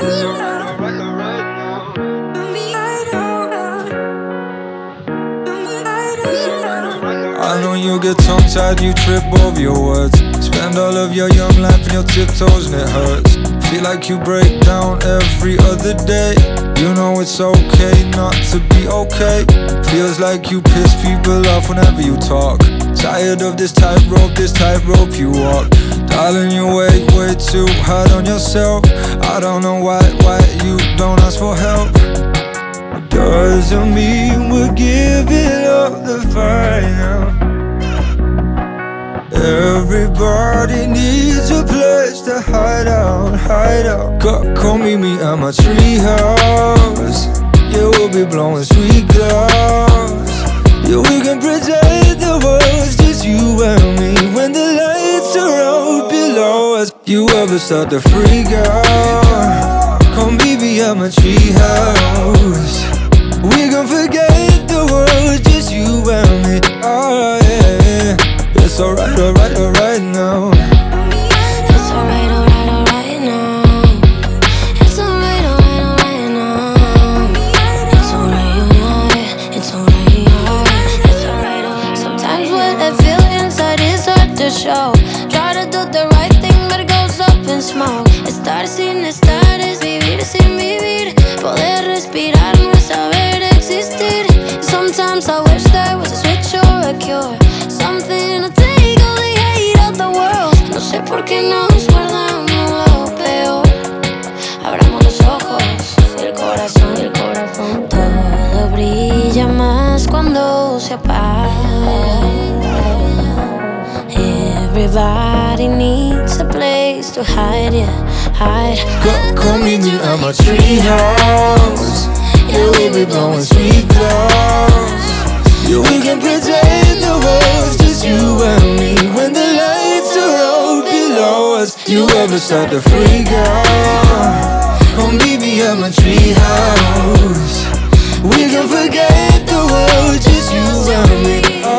I know you get tongue-tied, you trip over your words. Spend all of your young life on your tiptoes and it hurts. Feel like you break down every other day. You know it's okay not to be okay. Feels like you piss people off whenever you talk. Tired of this tightrope you walk. Darling, you way too hard on yourself. I don't know why you don't ask for help. Doesn't mean we're giving up the fight now. Everybody needs a place to hide out. Come meet me at my treehouse. Yeah, we'll be blowing sweet clouds. Yeah, we can pretend the world's just you and me when the lights are out below us. You ever start to freak out? Come meet me at my treehouse. We gon' forget the world, just you and me. Oh yeah, it's alright now. It's alright now. It's alright now. It's alright, it's alright. Sometimes what I feel inside is hard to show. Try to do the right thing, but it goes up in smoke. Estar sin estar es vivir sin vivir. Poder respirar no es saber existir. Sometimes I wish there was a switch or a cure, something to take all the hate out the world. No sé por qué nos guardamos lo peor. Abramos los ojos y el corazón. Todo brilla más cuando se apaga. Everybody needs a place to hide, yeah, hide. Come meet me at my treehouse. Yeah, we'll be blowing sweet clouds. Yeah, we can pretend the world's just you and me when the lights are out below us. You ever start to freak out? Come meet me at my treehouse. We can forget the world, just you and me.